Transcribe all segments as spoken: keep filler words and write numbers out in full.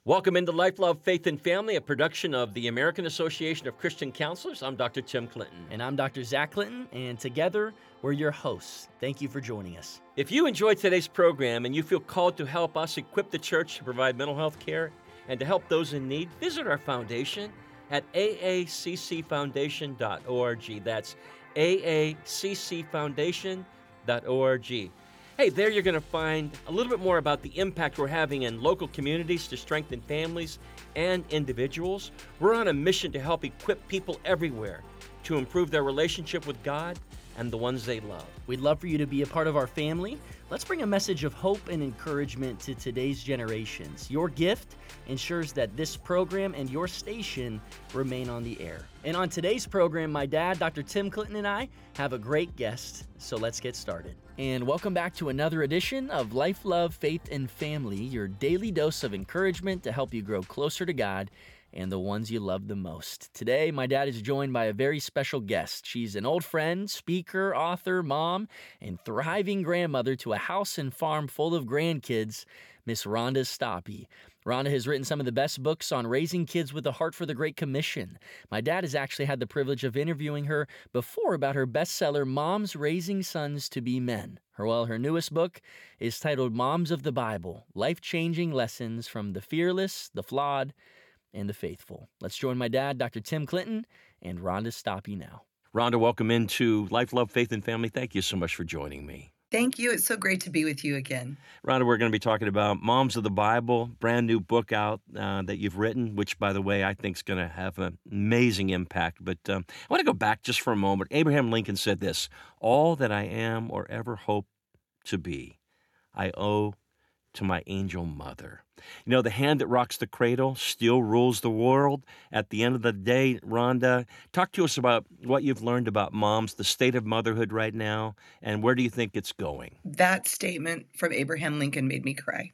Welcome into Life, Love, Faith, and Family, a production of the American Association of Christian Counselors. I'm Doctor Tim Clinton. And I'm Doctor Zach Clinton, and together we're your hosts. Thank you for joining us. If you enjoyed today's program and you feel called to help us equip the church to provide mental health care and to help those in need, visit our foundation at a a c c foundation dot org. That's a a c c foundation dot org. Hey, there you're going to find a little bit more about the impact we're having in local communities to strengthen families and individuals. We're on a mission to help equip people everywhere to improve their relationship with God and the ones they love. We'd love for you to be a part of our family. Let's bring a message of hope and encouragement to today's generations. Your gift ensures that this program and your station remain on the air. And on today's program, my dad, Doctor Tim Clinton, and I have a great guest, so let's get started. And welcome back to another edition of Life, Love, Faith, and Family, your daily dose of encouragement to help you grow closer to God and the ones you love the most. Today, my dad is joined by a very special guest. She's an old friend, speaker, author, mom, and thriving grandmother to a house and farm full of grandkids, Miss Rhonda Stoppe. Rhonda has written some of the best books on raising kids with a heart for the Great Commission. My dad has actually had the privilege of interviewing her before about her bestseller, Moms Raising Sons to Be Men. Her, well, her newest book is titled Moms of the Bible, Life-Changing Lessons from the Fearless, the Flawed, and the Faithful. Let's join my dad, Doctor Tim Clinton, and Rhonda Stoppe now. Rhonda, welcome into Life, Love, Faith, and Family. Thank you so much for joining me. Thank you. It's so great to be with you again. Rhonda, we're going to be talking about Moms of the Bible, brand new book out uh, that you've written, which, by the way, I think is going to have an amazing impact. But um, I want to go back just for a moment. Abraham Lincoln said this: all that I am or ever hope to be, I owe to my angel mother. You know, the hand that rocks the cradle still rules the world. At the end of the day, Rhonda, talk to us about what you've learned about moms, the state of motherhood right now, and where do you think it's going? That statement from Abraham Lincoln made me cry.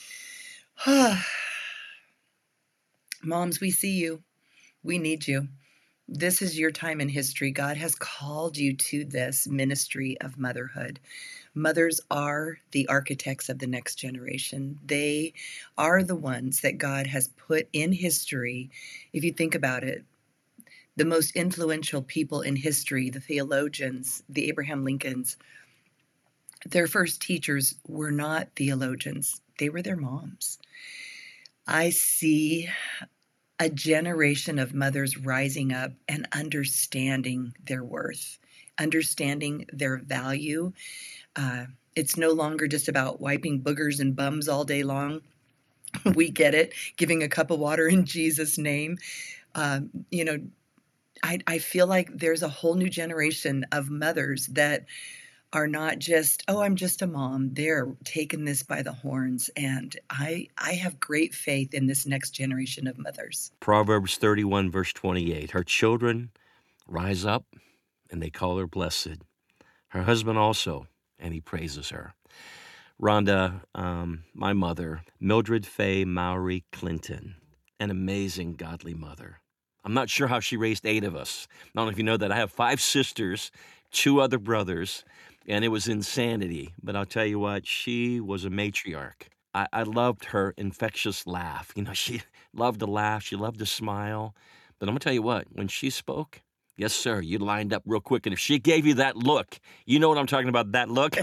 Moms, we see you. We need you. This is your time in history. God has called you to this ministry of motherhood. Mothers are the architects of the next generation. They are the ones that God has put in history. If you think about it, the most influential people in history, the theologians, the Abraham Lincolns, their first teachers were not theologians. They were their moms. I see a generation of mothers rising up and understanding their worth, understanding their value. Uh, it's no longer just about wiping boogers and bums all day long. We get it. Giving a cup of water in Jesus' name. Um, you know, I, I feel like there's a whole new generation of mothers that are not just, oh, I'm just a mom. They're taking this by the horns. And I I have great faith in this next generation of mothers. Proverbs thirty-one, verse twenty-eight. Her children rise up, and they call her blessed. Her husband also, and he praises her. Rhonda, um, my mother, Mildred Fay Mowry Clinton, an amazing godly mother. I'm not sure how she raised eight of us. I don't know if you know that I have five sisters, two other brothers, and it was insanity. But I'll tell you what, she was a matriarch. I, I loved her infectious laugh. You know, she loved to laugh. She loved to smile. But I'm going to tell you what, when she spoke, yes, sir, you lined up real quick. And if she gave you that look, you know what I'm talking about, that look?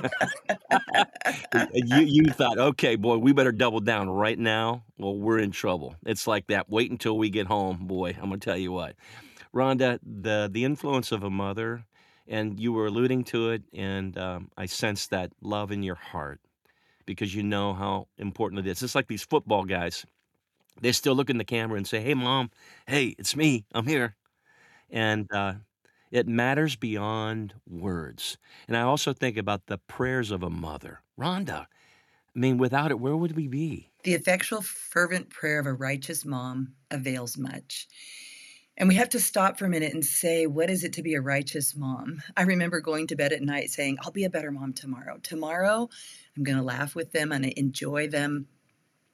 you, you thought, okay, boy, we better double down right now. Well, we're in trouble. It's like that. Wait until we get home, boy. I'm going to tell you what. Rhonda, the, the influence of a mother, and you were alluding to it, and um, I sense that love in your heart because you know how important it is. It's like these football guys. They still look in the camera and say, hey, Mom, hey, it's me. I'm here. And uh, it matters beyond words. And I also think about the prayers of a mother. Rhonda, I mean, without it, where would we be? The effectual, fervent prayer of a righteous mom avails much. And we have to stop for a minute and say, what is it to be a righteous mom? I remember going to bed at night saying, I'll be a better mom tomorrow. Tomorrow, I'm going to laugh with them and enjoy them.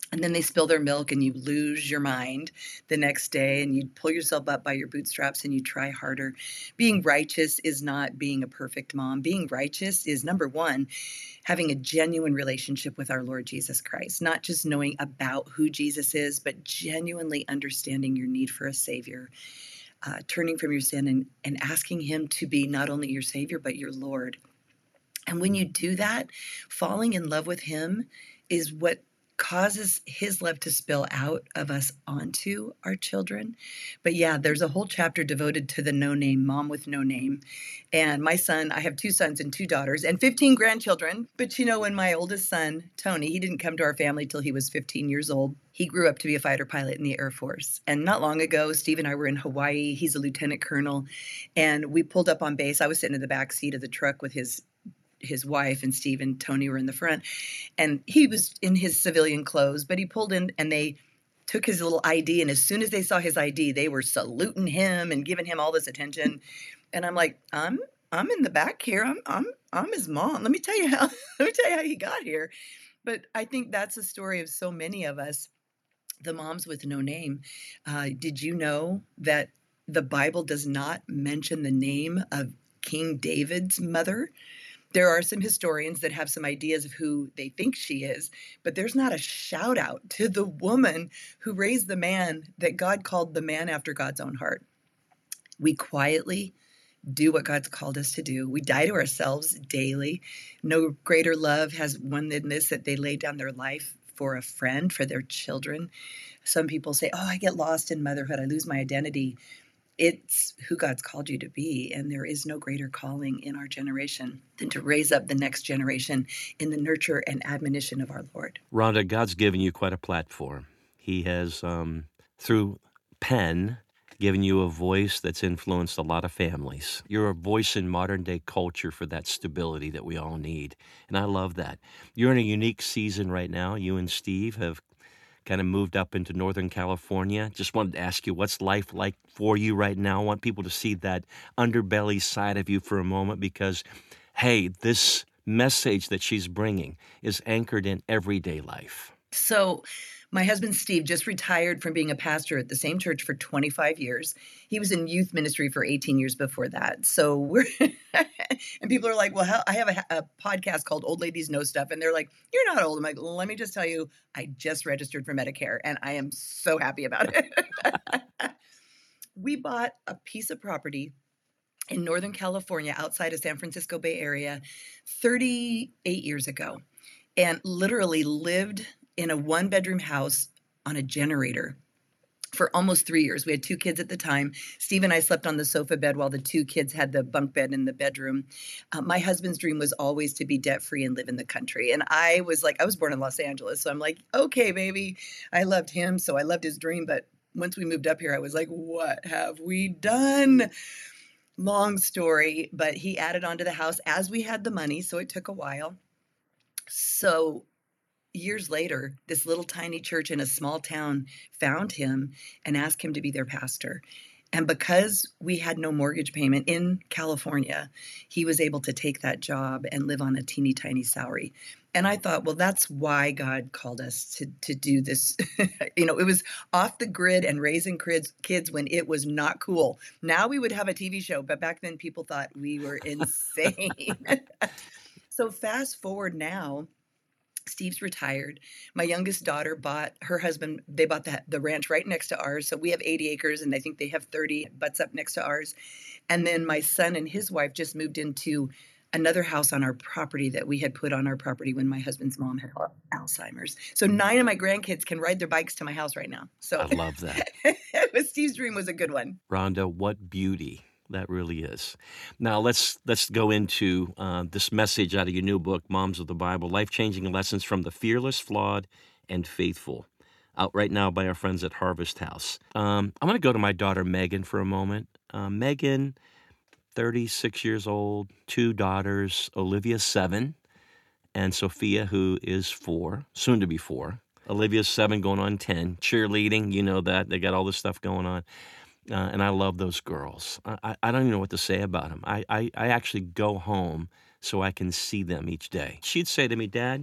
And then they spill their milk and you lose your mind the next day and you pull yourself up by your bootstraps and you try harder. Being righteous is not being a perfect mom. Being righteous is, number one, having a genuine relationship with our Lord Jesus Christ, not just knowing about who Jesus is, but genuinely understanding your need for a Savior, uh, turning from your sin and, and asking Him to be not only your Savior, but your Lord. And when you do that, falling in love with Him is what causes His love to spill out of us onto our children. But yeah, there's a whole chapter devoted to the no name, mom with no name. And my son, I have two sons and two daughters and fifteen grandchildren. But you know, when my oldest son, Tony, he didn't come to our family till he was fifteen years old. He grew up to be a fighter pilot in the Air Force. And not long ago, Steve and I were in Hawaii. He's a lieutenant colonel. And we pulled up on base. I was sitting in the back seat of the truck with his his wife, and Steve and Tony were in the front, and he was in his civilian clothes, but he pulled in and they took his little I D. And as soon as they saw his I D, they were saluting him and giving him all this attention. And I'm like, I'm, I'm in the back here. I'm, I'm, I'm his mom. Let me tell you how, let me tell you how he got here. But I think that's the story of so many of us, the moms with no name. Uh, did you know that the Bible does not mention the name of King David's mother? There are some historians that have some ideas of who they think she is, but there's not a shout out to the woman who raised the man that God called the man after God's own heart. We quietly do what God's called us to do. We die to ourselves daily. No greater love has one than this, that they lay down their life for a friend, for their children. Some people say, oh, I get lost in motherhood. I lose my identity. It's who God's called you to be, and there is no greater calling in our generation than to raise up the next generation in the nurture and admonition of our Lord. Rhonda, God's given you quite a platform. He has, um, through pen, given you a voice that's influenced a lot of families. You're a voice in modern-day culture for that stability that we all need, and I love that. You're in a unique season right now. You and Steve have kind of moved up into Northern California. Just wanted to ask you, what's life like for you right now? I want people to see that underbelly side of you for a moment because, hey, this message that she's bringing is anchored in everyday life. So my husband, Steve, just retired from being a pastor at the same church for twenty-five years. He was in youth ministry for eighteen years before that. So we're, and people are like, well, how, I have a, a podcast called Old Ladies Know Stuff. And they're like, you're not old. I'm like, let me just tell you, I just registered for Medicare and I am so happy about it. We bought a piece of property in Northern California outside of San Francisco Bay Area thirty-eight years ago and literally lived in a one-bedroom house on a generator for almost three years. We had two kids at the time. Steve and I slept on the sofa bed while the two kids had the bunk bed in the bedroom. Uh, my husband's dream was always to be debt-free and live in the country. And I was like, I was born in Los Angeles. So I'm like, okay, baby. I loved him, so I loved his dream. But once we moved up here, I was like, what have we done? Long story, but he added on to the house as we had the money. So it took a while. So years later, this little tiny church in a small town found him and asked him to be their pastor. And because we had no mortgage payment in California, he was able to take that job and live on a teeny tiny salary. And I thought, well, that's why God called us to, to do this. You know, it was off the grid and raising kids, kids when it was not cool. Now we would have a T V show, but back then people thought we were insane. So fast forward now, Steve's retired. My youngest daughter bought, her husband, they bought the, the ranch right next to ours. So we have eighty acres and I think they have thirty, butts up next to ours. And then my son and his wife just moved into another house on our property that we had put on our property when my husband's mom had Alzheimer's. So nine of my grandkids can ride their bikes to my house right now. So I love that. But Steve's dream was a good one. Rhonda, what beauty that really is. Now let's let's go into uh, this message out of your new book, Moms of the Bible, Life-Changing Lessons from the Fearless, Flawed, and Faithful, out right now by our friends at Harvest House. Um, I'm going to go to my daughter, Megan, for a moment. Uh, Megan, thirty-six years old, two daughters, Olivia, seven, and Sophia, who is four, soon to be four. Olivia's seven, going on ten. Cheerleading, you know that. They got all this stuff going on. Uh, and I love those girls. I, I, I don't even know what to say about them. I, I, I actually go home so I can see them each day. She'd say to me, Dad,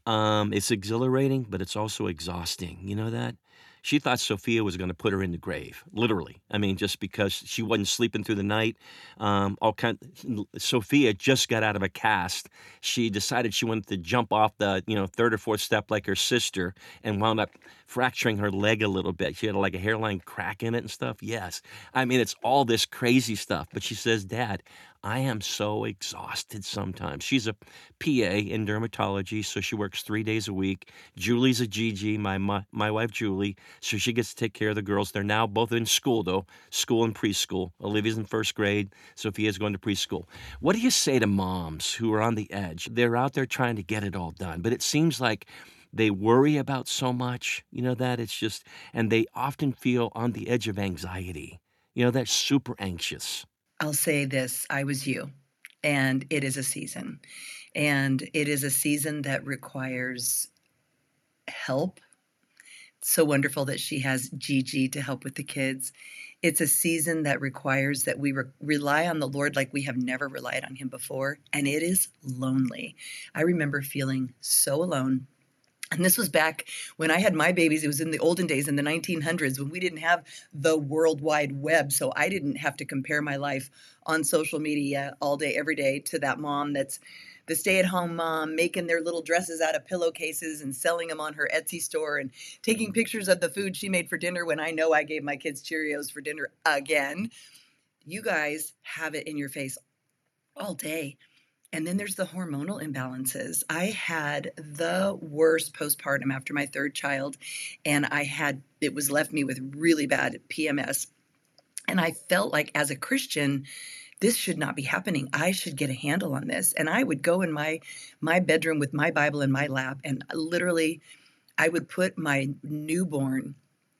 Um, it's exhilarating, but it's also exhausting. You know that? She thought Sophia was going to put her in the grave, literally. I mean, just because she wasn't sleeping through the night. Um, all kind. Sophia just got out of a cast. She decided she wanted to jump off the, you know, third or fourth step like her sister, and wound up fracturing her leg a little bit. She had like a hairline crack in it and stuff. Yes, I mean it's all this crazy stuff. But she says, "Dad, I am so exhausted sometimes." She's a P A in dermatology, so she works three days a week. Julie's a G G, my, my my wife Julie, so she gets to take care of the girls. They're now both in school, though, school and preschool. Olivia's in first grade. Sophia's going to preschool. What do you say to moms who are on the edge? They're out there trying to get it all done, but it seems like they worry about so much, you know, that it's just, and they often feel on the edge of anxiety. You know, they're super anxious. I'll say this, I was you, and it is a season. And it is a season that requires help. So wonderful that she has Gigi to help with the kids. It's a season that requires that we re- rely on the Lord like we have never relied on him before. And it is lonely. I remember feeling so alone. And this was back when I had my babies. It was in the olden days, in the nineteen hundreds, when we didn't have the World Wide Web. So I didn't have to compare my life on social media all day, every day to that mom that's the stay-at-home mom making their little dresses out of pillowcases and selling them on her Etsy store and taking pictures of the food she made for dinner when I know I gave my kids Cheerios for dinner again. You guys have it in your face all day. And then there's the hormonal imbalances. I had the worst postpartum after my third child, and I had, it was left me with really bad P M S. And I felt like as a Christian, this should not be happening. I should get a handle on this. And I would go in my my bedroom with my Bible in my lap, and literally I would put my newborn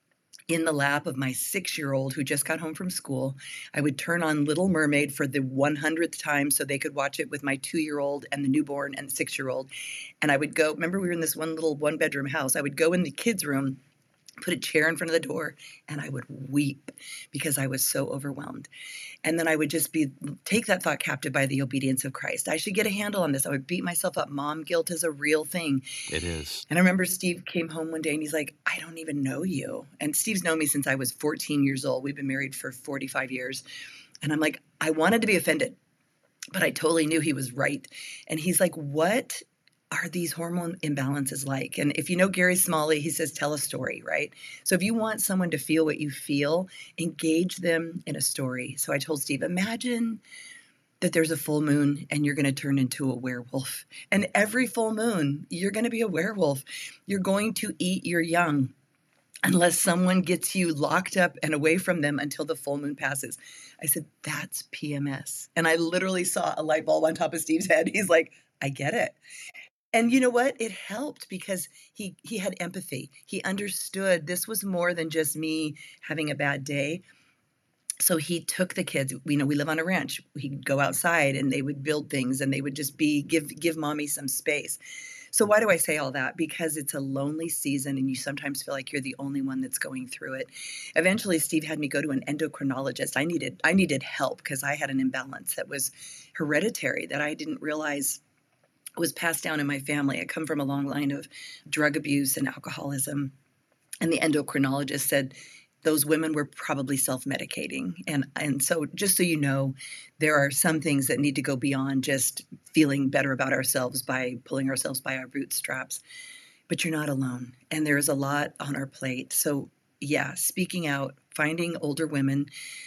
in the lap of my six-year-old who just got home from school. I would turn on Little Mermaid for the one hundredth time so they could watch it with my two-year-old and the newborn and the six-year-old. And I would go, remember we were in this one little one-bedroom house. I would go in the kids' room, put a chair in front of the door, and I would weep because I was so overwhelmed. And then I would just be take that thought captive by the obedience of Christ. I should get a handle on this. I would beat myself up. Mom guilt is a real thing. It is. And I remember Steve came home one day and he's like, "I don't even know you." And Steve's known me since I was fourteen years old. We've been married for forty-five years. And I'm like, I wanted to be offended, but I totally knew he was right. And he's like, "What are these hormone imbalances like?" And if you know Gary Smalley, he says, tell a story, right? So if you want someone to feel what you feel, engage them in a story. So I told Steve, imagine that there's a full moon and you're going to turn into a werewolf. And every full moon, you're going to be a werewolf. You're going to eat your young unless someone gets you locked up and away from them until the full moon passes. I said, that's P M S. And I literally saw a light bulb on top of Steve's head. He's like, I get it. And you know what? It helped because he he had empathy. He understood this was more than just me having a bad day. So he took the kids. You know, we live on a ranch. He'd go outside and they would build things and they would just be give give mommy some space. So why do I say all that? Because it's a lonely season and you sometimes feel like you're the only one that's going through it. Eventually, Steve had me go to an endocrinologist. I needed I needed help because I had an imbalance that was hereditary that I didn't realize was passed down in my family. I come from a long line of drug abuse and alcoholism. And the endocrinologist said those women were probably self-medicating. And, and so just so you know, there are some things that need to go beyond just feeling better about ourselves by pulling ourselves by our bootstraps. But you're not alone. And there is a lot on our plate. So yeah, speaking out, finding older women.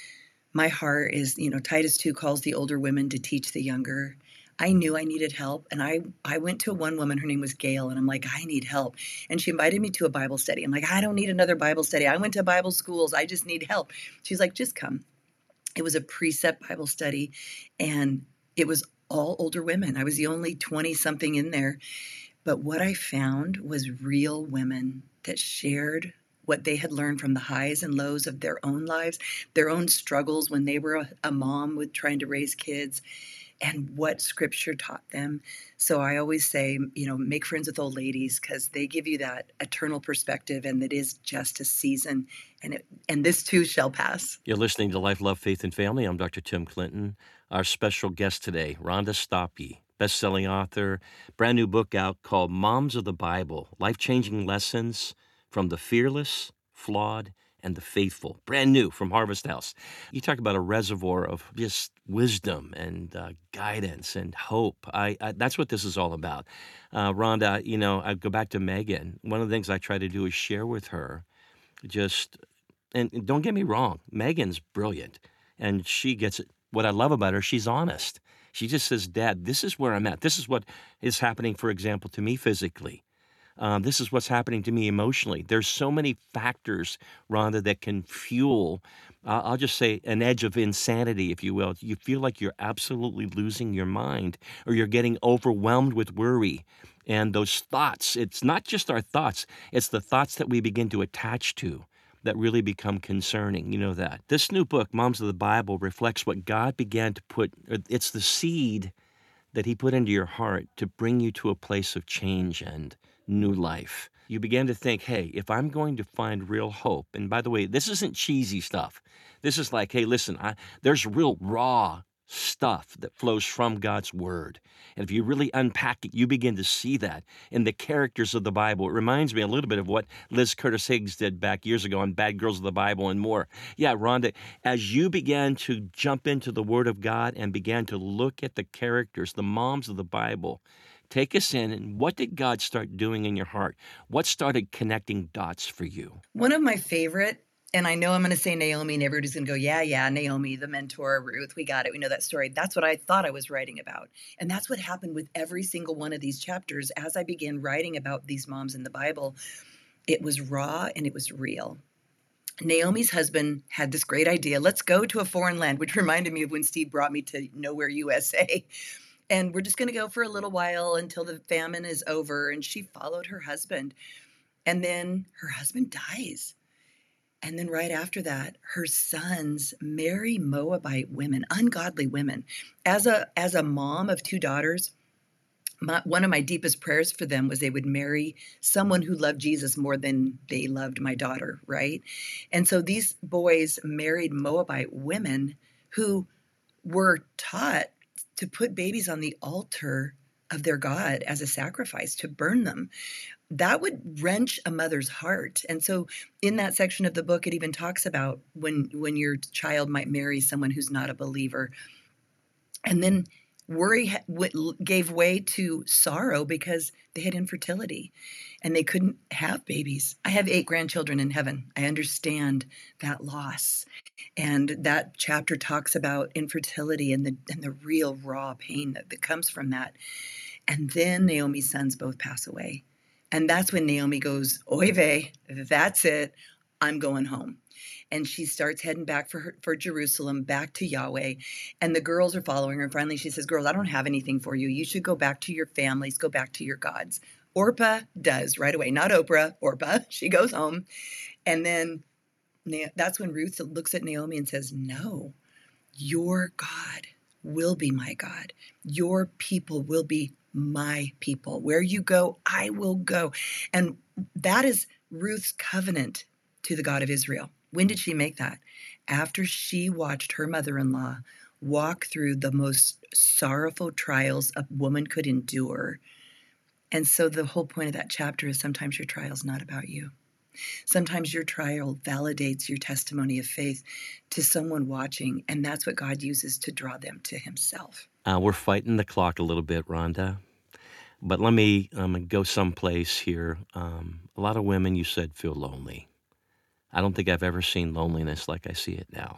My heart is, you know, Titus two calls the older women to teach the younger. I knew I needed help. And I, I went to one woman, her name was Gail, and I'm like, I need help. And she invited me to a Bible study. I'm like, I don't need another Bible study. I went to Bible schools. I just need help. She's like, just come. It was a precept Bible study, and it was all older women. I was the only twenty-something in there. But what I found was real women that shared what they had learned from the highs and lows of their own lives, their own struggles when they were a, a mom with trying to raise kids, and what Scripture taught them. So I always say, you know, make friends with old ladies because they give you that eternal perspective, and it is just a season, and it, and this too shall pass. You're listening to Life, Love, Faith, and Family. I'm Doctor Tim Clinton. Our special guest today, Rhonda Stoppe, best-selling author, brand new book out called Moms of the Bible, Life-Changing Lessons from the Fearless, Flawed, and the Faithful. Brand new from Harvest House. You talk about a reservoir of just wisdom and uh, guidance and hope. I, I That's what this is all about. Uh, Rhonda, you know, I go back to Megan. One of the things I try to do is share with her just, and and don't get me wrong, Megan's brilliant, and she gets it. What I love about her, she's honest. She just says, Dad, this is where I'm at. This is what is happening, for example, to me physically. Um, this is what's happening to me emotionally. There's so many factors, Rhonda, that can fuel, uh, I'll just say, an edge of insanity, if you will. You feel like you're absolutely losing your mind, or you're getting overwhelmed with worry. And those thoughts, it's not just our thoughts, it's the thoughts that we begin to attach to that really become concerning. You know that. This new book, Moms of the Bible, reflects what God began to put, it's the seed that he put into your heart to bring you to a place of change and new life. You began to think, hey, if I'm going to find real hope, and by the way, this isn't cheesy stuff. This is like, hey, listen, I, there's real raw stuff that flows from God's word. And if you really unpack it, you begin to see that in the characters of the Bible. It reminds me a little bit of what Liz Curtis Higgs did back years ago on Bad Girls of the Bible and more. Yeah, Rhonda, as you began to jump into the Word of God and began to look at the characters, the moms of the Bible, take us in, and what did God start doing in your heart? What started connecting dots for you? One of my favorite, and I know I'm going to say Naomi, and everybody's going to go, yeah, yeah, Naomi, the mentor, Ruth, we got it. We know that story. That's what I thought I was writing about. And that's what happened with every single one of these chapters. As I began writing about these moms in the Bible, it was raw and it was real. Naomi's husband had this great idea. Let's go to a foreign land, which reminded me of when Steve brought me to Nowhere U S A. And we're just going to go for a little while until the famine is over. And she followed her husband. And then her husband dies. And then right after that, her sons marry Moabite women, ungodly women. As a as a mom of two daughters, my, one of my deepest prayers for them was they would marry someone who loved Jesus more than they loved my daughter, right? And so these boys married Moabite women who were taught to put babies on the altar of their God as a sacrifice, to burn them. That would wrench a mother's heart. And so in that section of the book, it even talks about when when your child might marry someone who's not a believer. And then worry ha- w- gave way to sorrow because they had infertility and they couldn't have babies. I have eight grandchildren in heaven. I understand that loss. And that chapter talks about infertility and the and the real raw pain that, that comes from that. And then Naomi's sons both pass away. And that's when Naomi goes, oy vey, that's it. I'm going home. And she starts heading back for her, for Jerusalem, back to Yahweh. And the girls are following her. And finally she says, girls, I don't have anything for you. You should go back to your families, go back to your gods. Orpah does right away. Not Oprah, Orpah. She goes home. And then that's when Ruth looks at Naomi and says, no, your God will be my God. Your people will be my people. Where you go, I will go. And that is Ruth's covenant to the God of Israel. When did she make that? After she watched her mother-in-law walk through the most sorrowful trials a woman could endure. And so the whole point of that chapter is sometimes your trial is not about you. Sometimes your trial validates your testimony of faith to someone watching, and that's what God uses to draw them to himself. Uh, we're fighting the clock a little bit, Rhonda. But let me um, go someplace here. Um, a lot of women, you said, feel lonely. I don't think I've ever seen loneliness like I see it now.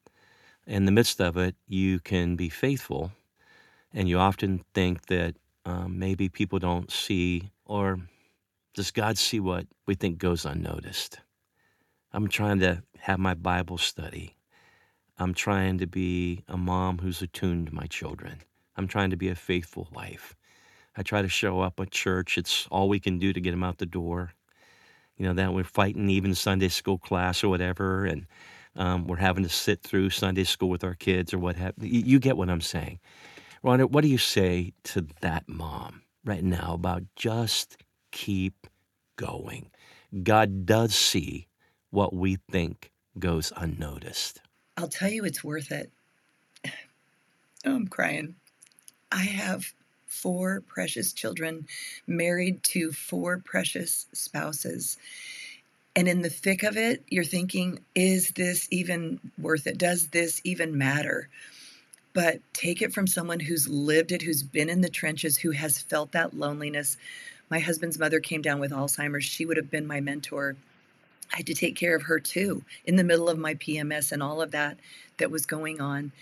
In the midst of it, you can be faithful, and you often think that um, maybe people don't see, or does God see what we think goes unnoticed? I'm trying to have my Bible study. I'm trying to be a mom who's attuned to my children. I'm trying to be a faithful wife. I try to show up at church. It's all we can do to get them out the door. You know, that we're fighting even Sunday school class or whatever, and um, we're having to sit through Sunday school with our kids or what have you. You get what I'm saying. Rhonda, what do you say to that mom right now about just keep going? God does see what we think goes unnoticed. I'll tell you it's worth it. Oh, I'm crying. I have four precious children, married to four precious spouses. And in the thick of it, you're thinking, is this even worth it? Does this even matter? But take it from someone who's lived it, who's been in the trenches, who has felt that loneliness. My husband's mother came down with Alzheimer's. She would have been my mentor. I had to take care of her too, in the middle of my P M S and all of that that was going on.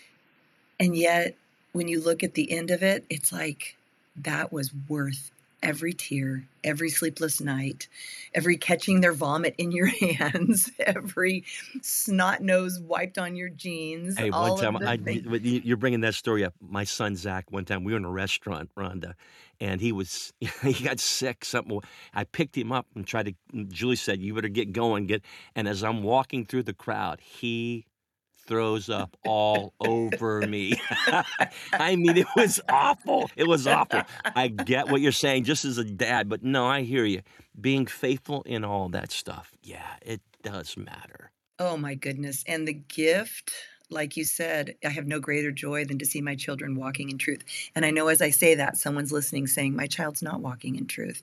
And yet, when you look at the end of it, it's like that was worth every tear, every sleepless night, every catching their vomit in your hands, every snot nose wiped on your jeans. Hey, one all time, of the I, things. you- you're bringing that story up. My son Zach, one time we were in a restaurant, Rhonda, and he was he got sick. Something. I picked him up and tried to. Julie said, "You better get going." Get. And as I'm walking through the crowd, he throws up all over me. I mean, it was awful. It was awful. I get what you're saying, just as a dad, but no, I hear you. Being faithful in all that stuff, yeah, it does matter. Oh my goodness. And the gift, like you said, I have no greater joy than to see my children walking in truth. And I know as I say that, someone's listening saying, my child's not walking in truth.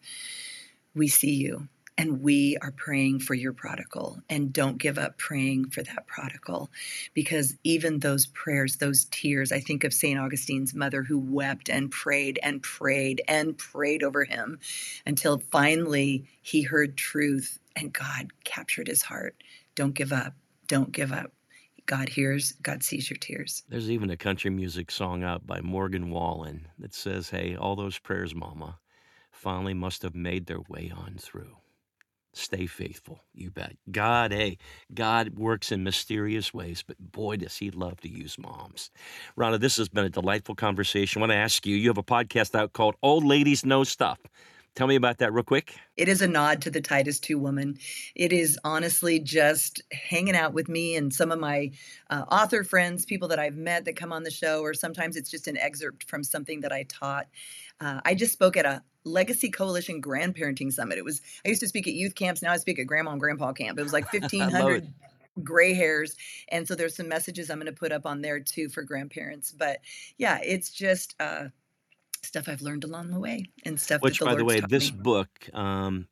We see you. And we are praying for your prodigal, and don't give up praying for that prodigal, because even those prayers, those tears, I think of Saint Augustine's mother who wept and prayed and prayed and prayed over him until finally he heard truth and God captured his heart. Don't give up. Don't give up. God hears, God sees your tears. There's even a country music song out by Morgan Wallen that says, hey, all those prayers, Mama, finally must have made their way on through. Stay faithful, you bet. God, hey, God works in mysterious ways, but boy, does he love to use moms. Rhonda, this has been a delightful conversation. I want to ask you, you have a podcast out called Old Ladies Know Stuff. Tell me about that real quick. It is a nod to the Titus two woman. It is honestly just hanging out with me and some of my uh, author friends, people that I've met that come on the show, or sometimes it's just an excerpt from something that I taught. Uh, I just spoke at a Legacy Coalition Grandparenting Summit. It was, I used to speak at youth camps. Now I speak at Grandma and Grandpa camp. It was like fifteen hundred gray hairs. And so there's some messages I'm going to put up on there too for grandparents. But yeah, it's just uh, stuff I've learned along the way and stuff Which, that the by the Lord's way, taught this me. book, um,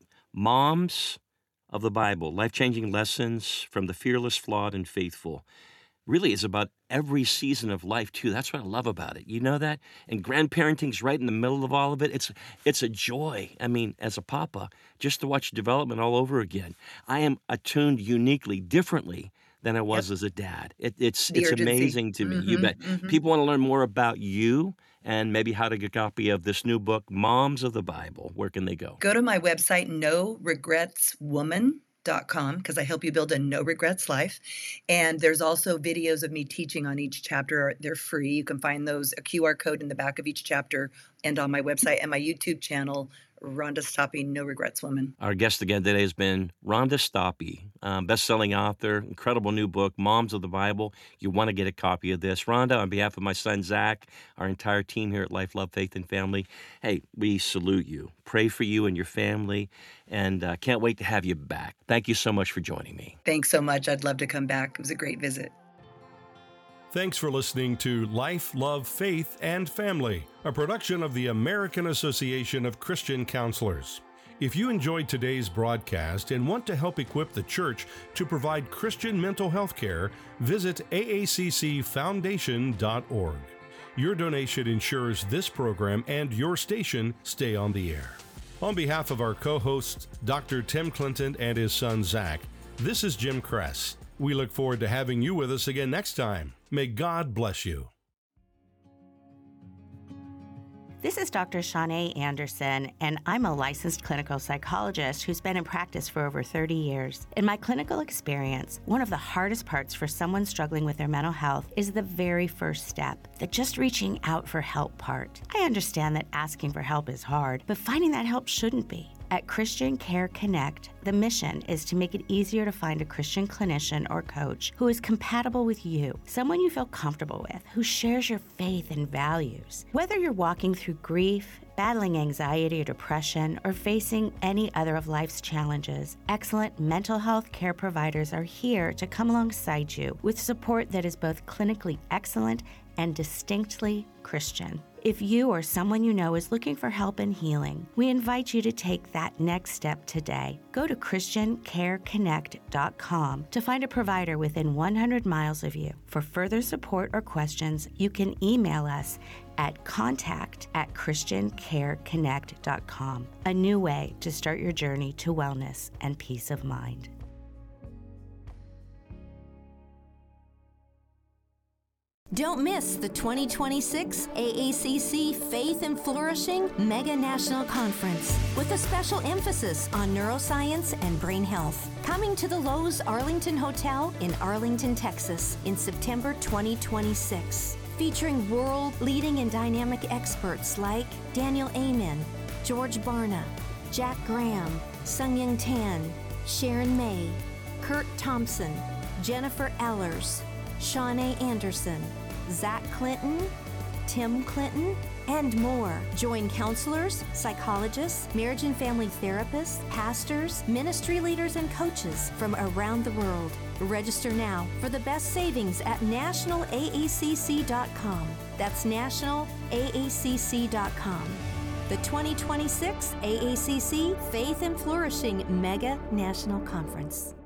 Moms of the Bible, Life-Changing Lessons from the Fearless, Flawed, and Faithful, really is about every season of life, too. That's what I love about it. You know that? And grandparenting's right in the middle of all of it. It's it's a joy. I mean, as a papa, just to watch development all over again. I am attuned uniquely, differently than I was Yep. as a dad. It, it's The it's urgency. amazing to me. You Mhm, bet. mhm. People want to learn more about you and maybe how to get a copy of this new book, Moms of the Bible. Where can they go? Go to my website, no regrets woman dot com, because I help you build a no regrets life. And there's also videos of me teaching on each chapter. They're free. You can find those, a Q R code in the back of each chapter, and on my website and my YouTube channel, Rhonda Stoppe, No Regrets Woman. Our guest again today has been Rhonda Stoppe, um, best-selling author, incredible new book, Moms of the Bible. You want to get a copy of this. Rhonda, on behalf of my son, Zach, our entire team here at Life, Love, Faith, and Family, hey, we salute you. Pray for you and your family, and uh, can't wait to have you back. Thank you so much for joining me. Thanks so much. I'd love to come back. It was a great visit. Thanks for listening to Life, Love, Faith, and Family, a production of the American Association of Christian Counselors. If you enjoyed today's broadcast and want to help equip the church to provide Christian mental health care, visit A A C C foundation dot org. Your donation ensures this program and your station stay on the air. On behalf of our co-hosts, Doctor Tim Clinton and his son Zach, this is Jim Kress. We look forward to having you with us again next time. May God bless you. This is Doctor Shanae Anderson, and I'm a licensed clinical psychologist who's been in practice for over thirty years. In my clinical experience, one of the hardest parts for someone struggling with their mental health is the very first step, the just reaching out for help part. I understand that asking for help is hard, but finding that help shouldn't be. At Christian Care Connect, the mission is to make it easier to find a Christian clinician or coach who is compatible with you, someone you feel comfortable with, who shares your faith and values. Whether you're walking through grief, battling anxiety or depression, or facing any other of life's challenges, excellent mental health care providers are here to come alongside you with support that is both clinically excellent and distinctly Christian. If you or someone you know is looking for help and healing, we invite you to take that next step today. Go to Christian Care Connect dot com to find a provider within one hundred miles of you. For further support or questions, you can email us at contact at Christian Care Connect dot com. A new way to start your journey to wellness and peace of mind. Don't miss the twenty twenty-six A A C C Faith and Flourishing Mega National Conference with a special emphasis on neuroscience and brain health. Coming to the Lowe's Arlington Hotel in Arlington, Texas in September twenty twenty-six. Featuring world-leading and dynamic experts like Daniel Amen, George Barna, Jack Graham, Sung-Young Tan, Sharon May, Kurt Thompson, Jennifer Ellers, Shawnee Anderson, Zach Clinton, Tim Clinton, and more. Join counselors, psychologists, marriage and family therapists, pastors, ministry leaders, and coaches from around the world. Register now for the best savings at national A A C C dot com. That's national A A C C dot com. The twenty twenty-six A A C C Faith and Flourishing Mega National Conference.